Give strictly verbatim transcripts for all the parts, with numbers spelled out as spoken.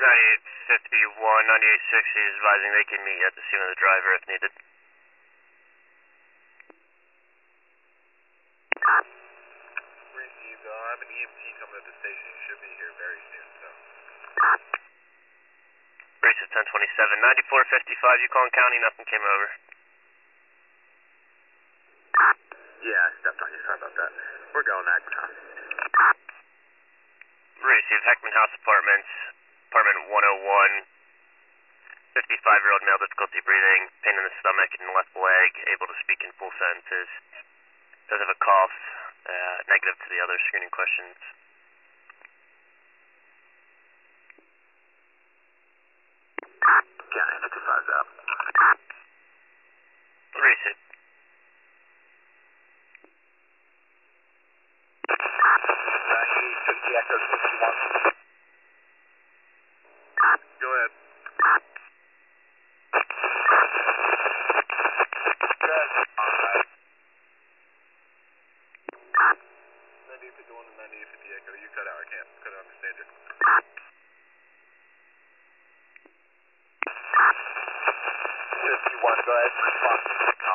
ninety-eight fifty-one, ninety-eight sixty is advising they can meet at the scene of the driver if needed. Received. Uh, I have an E M T coming to the station. He should be here very soon, so. Brace ten twenty-seven, ninety-four fifty-five, Yukon County, nothing came over. Yeah, I stepped on you. Sorry about that. We're going that time. Received Heckman House Apartments, apartment one oh one, fifty-five-year-old male, difficulty breathing, pain in the stomach and left leg, able to speak in full sentences. Does have a cough, uh, negative to the other screening questions. County fifty-five's out. Received. ninety-eight fifty Echo sixty-one. Go ahead. Good. Alright. ninety-eight fifty-one to ninety-eight fifty Echo. You cut out. I can't. Couldn't understand you. fifty-one, go ahead. Response.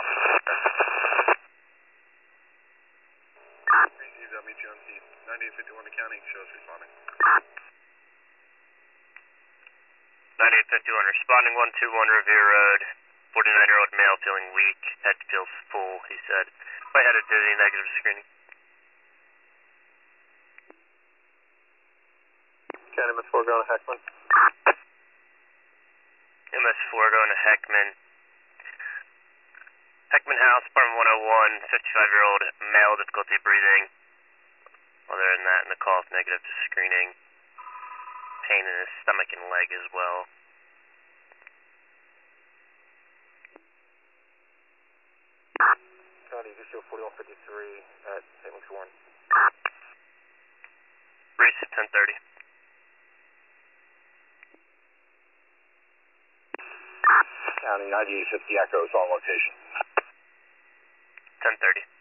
Received. I'll meet you on scene. ninety-eight fifty-one to county. Shows responding. ninety-eight fifty-one, responding one two one Revere Road, forty-nine-year-old male feeling weak, head feels full, he said. Lightheaded dizzy, negative screening. County M S four going to Heckman. M S four going to Heckman. Heckman House, apartment one oh one, fifty-five-year-old male, difficulty breathing. Other than that, and the cough, negative to screening. Pain in his stomach and leg as well. County, you show forty-one fifty-three at Saint Luke's Warren. Race at ten thirty. County ninety-eight fifty Echo is on location. ten thirty.